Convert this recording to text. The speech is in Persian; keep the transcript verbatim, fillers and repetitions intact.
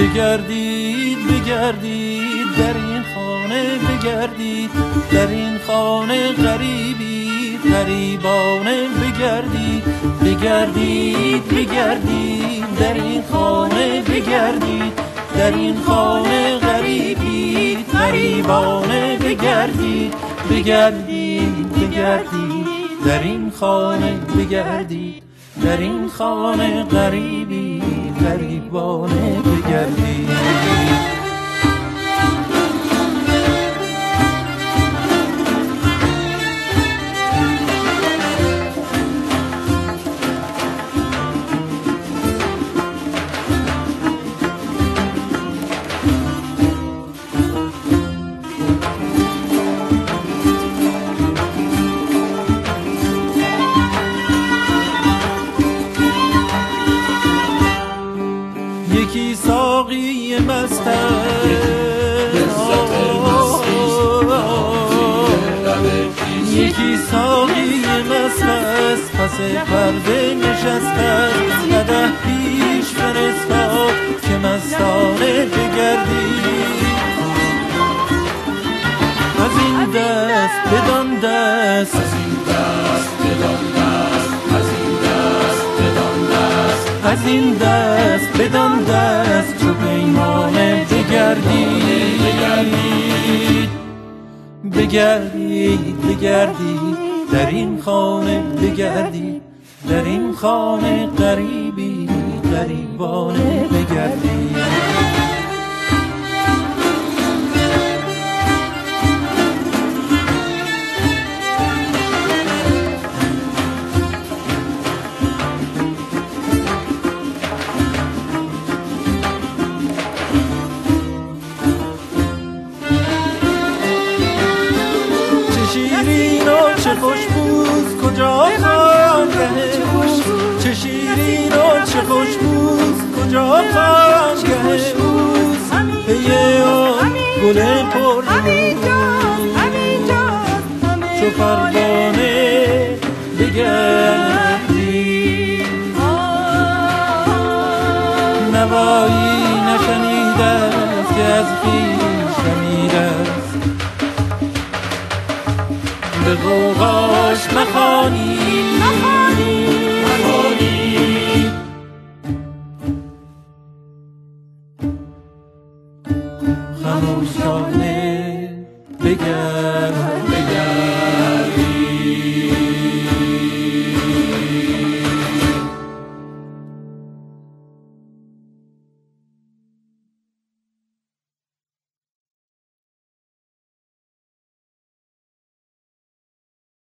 بگردید بگردید در این خانه بگردید، در این خانه غریبید غریبانه بگردید. بگردید بگردید در این خانه بگردید، در این خانه غریبید غریبانه بگردید. بگردید بگردید در این خانه بگردید، در این خانه غریبی غریبانه بگردید. یکی ساقی مست یکی ساقی مست است پس پرده نشسته است، قدح پیش فرستاد که مستانه بگردید. از این دست بدان دست، از این دست بدان دست، از این دست بدان دست، از این دست بدان دست چو پیمانه بگردید. بگردید بگردید در این خانه بگردید، در این خانه غریبی غریبانه بگردید. چه خوشبوست کجا خانگه اوست، چه شیرین و چه خوشبوست کجا خانگه اوست. پی آن گل پر چو پروانه بگردید. نوایی نشنیده است که از خویش شنیده است، به غوغاش مخوانید مخوانید. خموشانه بگردید.